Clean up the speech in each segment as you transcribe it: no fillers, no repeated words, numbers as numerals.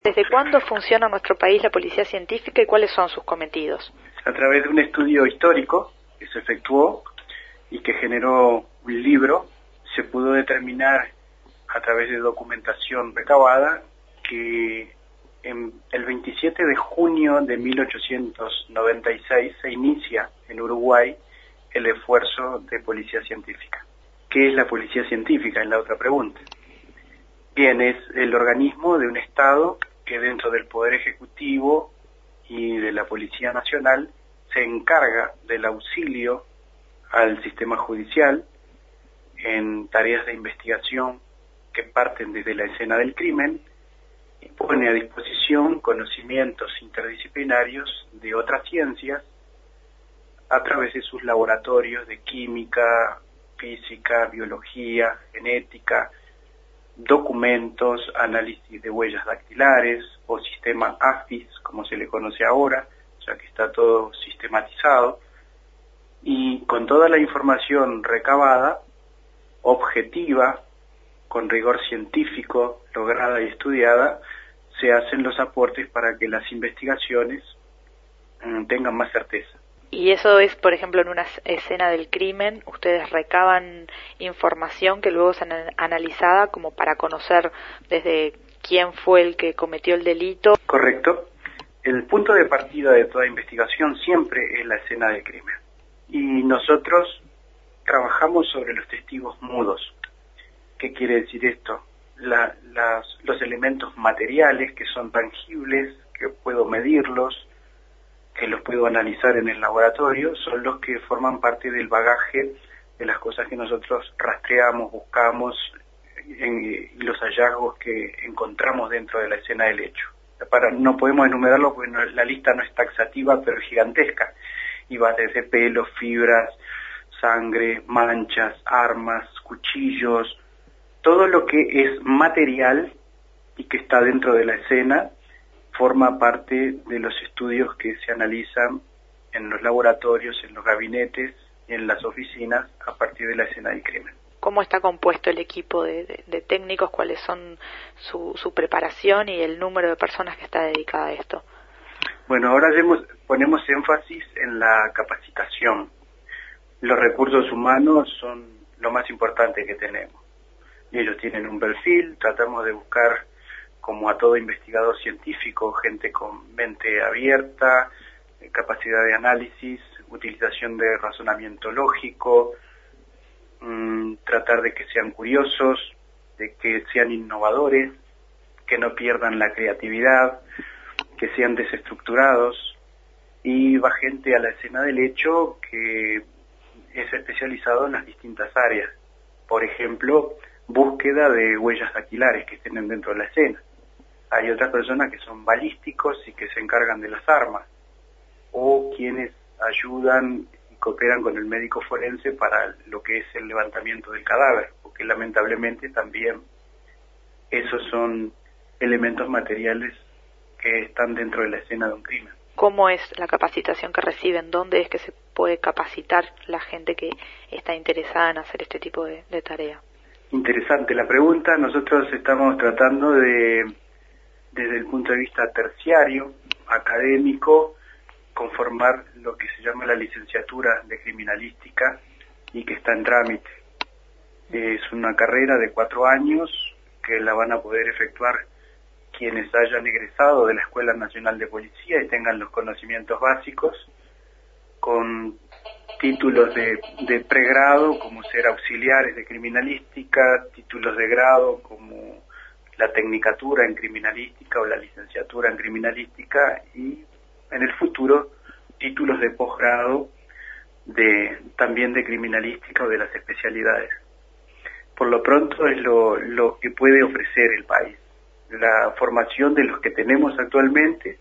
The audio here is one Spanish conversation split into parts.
¿Desde cuándo funciona en nuestro país la policía científica y cuáles son sus cometidos? A través de un estudio histórico que se efectuó y que generó un libro, se pudo determinar a través de documentación recabada que el 27 de junio de 1896 se inicia en Uruguay el esfuerzo de policía científica. ¿Qué es la policía científica? Es la otra pregunta. Bien, es el organismo de un Estado que dentro del Poder Ejecutivo y de la Policía Nacional se encarga del auxilio al sistema judicial en tareas de investigación que parten desde la escena del crimen y pone a disposición conocimientos interdisciplinarios de otras ciencias a través de sus laboratorios de química, física, biología, genética, documentos, análisis de huellas dactilares o sistema AFIS, como se le conoce ahora, o sea que está todo sistematizado, y con toda la información recabada, objetiva, con rigor científico, lograda y estudiada, se hacen los aportes para que las investigaciones tengan más certeza. Y eso es, por ejemplo, en una escena del crimen, ustedes recaban información que luego es analizada como para conocer desde quién fue el que cometió el delito. Correcto. El punto de partida de toda investigación siempre es la escena del crimen. Y nosotros trabajamos sobre los testigos mudos. ¿Qué quiere decir esto? Los elementos materiales que son tangibles, que puedo medirlos, que los puedo analizar en el laboratorio, son los que forman parte del bagaje de las cosas que nosotros rastreamos, buscamos y los hallazgos que encontramos dentro de la escena del hecho. No podemos enumerarlo porque la lista no es taxativa, pero es gigantesca, y va desde pelos, fibras, sangre, manchas, armas, cuchillos, todo lo que es material y que está dentro de la escena forma parte de los estudios que se analizan en los laboratorios, en los gabinetes y en las oficinas a partir de la escena del crimen. ¿Cómo está compuesto el equipo de técnicos? ¿Cuáles son su preparación y el número de personas que está dedicada a esto? Bueno, ahora ponemos énfasis en la capacitación. Los recursos humanos son lo más importante que tenemos. Y ellos tienen un perfil, tratamos de buscar, como a todo investigador científico, gente con mente abierta, capacidad de análisis, utilización de razonamiento lógico, tratar de que sean curiosos, de que sean innovadores, que no pierdan la creatividad, que sean desestructurados, y va gente a la escena del hecho que es especializado en las distintas áreas. Por ejemplo, búsqueda de huellas dactilares que estén dentro de la escena. Hay otras personas que son balísticos y que se encargan de las armas, o quienes ayudan y cooperan con el médico forense para lo que es el levantamiento del cadáver, porque lamentablemente también esos son elementos materiales que están dentro de la escena de un crimen. ¿Cómo es la capacitación que reciben? ¿Dónde es que se puede capacitar la gente que está interesada en hacer este tipo de tarea? Interesante la pregunta. Nosotros estamos tratando desde el punto de vista terciario, académico, conformar lo que se llama la licenciatura de criminalística y que está en trámite. Es una carrera de 4 años que la van a poder efectuar quienes hayan egresado de la Escuela Nacional de Policía y tengan los conocimientos básicos, con títulos de pregrado como ser auxiliares de criminalística, títulos de grado como la tecnicatura en criminalística o la licenciatura en criminalística, y en el futuro títulos de posgrado también de criminalística o de las especialidades. Por lo pronto es lo que puede ofrecer el país. La formación de los que tenemos actualmente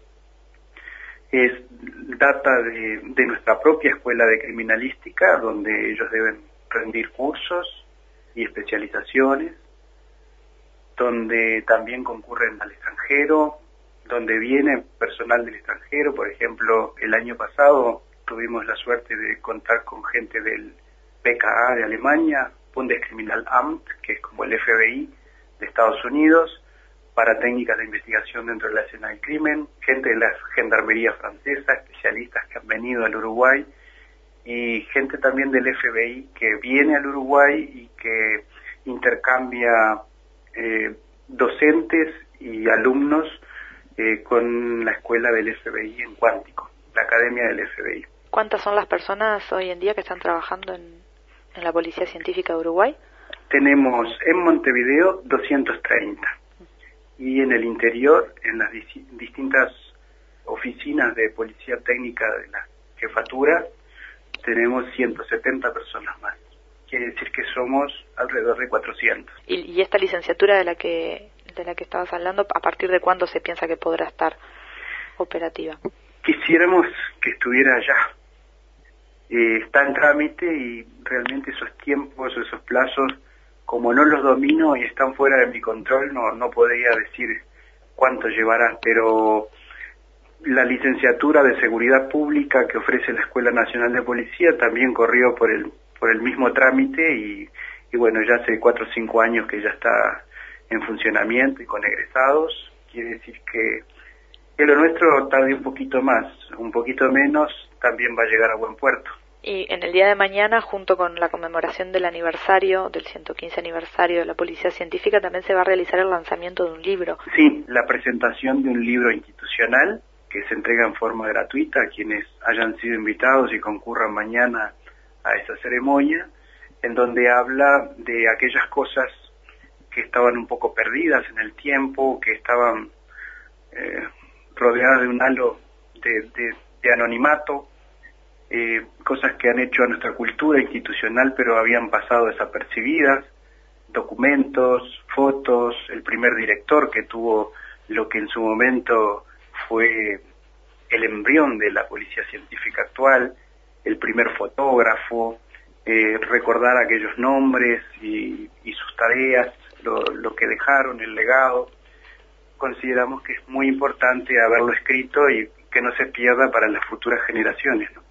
data de nuestra propia escuela de criminalística, donde ellos deben rendir cursos y especializaciones, donde también concurren al extranjero, donde viene personal del extranjero. Por ejemplo, el año pasado tuvimos la suerte de contar con gente del BKA de Alemania, Bundeskriminalamt, que es como el FBI de Estados Unidos, para técnicas de investigación dentro de la escena del crimen, gente de la Gendarmería francesa, especialistas que han venido al Uruguay, y gente también del FBI que viene al Uruguay y que intercambia docentes y alumnos con la escuela del FBI en Cuántico, la academia del FBI. ¿Cuántas son las personas hoy en día que están trabajando en la Policía Científica de Uruguay? Tenemos en Montevideo 230 y en el interior, en las distintas oficinas de policía técnica de la jefatura, tenemos 170 personas más. Quiere decir que somos alrededor de 400. ¿Y esta licenciatura de la que estabas hablando, a partir de cuándo se piensa que podrá estar operativa? Quisiéramos que estuviera allá. Está en trámite y realmente esos tiempos, esos plazos, como no los domino y están fuera de mi control, no podría decir cuánto llevará, pero la licenciatura de Seguridad Pública que ofrece la Escuela Nacional de Policía también corrió por el mismo trámite y bueno, ya hace 4 o 5 años que ya está en funcionamiento y con egresados. Quiere decir que lo nuestro tarde un poquito más, un poquito menos, también va a llegar a buen puerto. Y en el día de mañana, junto con la conmemoración del aniversario, del 115 aniversario de la Policía Científica, también se va a realizar el lanzamiento de un libro. Sí, la presentación de un libro institucional que se entrega en forma gratuita a quienes hayan sido invitados y concurran mañana a esa ceremonia, en donde habla de aquellas cosas que estaban un poco perdidas en el tiempo, que estaban rodeadas de un halo de anonimato, cosas que han hecho a nuestra cultura institucional pero habían pasado desapercibidas, documentos, fotos, el primer director que tuvo lo que en su momento fue el embrión de la Policía Científica actual, el primer fotógrafo, recordar aquellos nombres y sus tareas, lo que dejaron, el legado. Consideramos que es muy importante haberlo escrito y que no se pierda para las futuras generaciones, ¿no?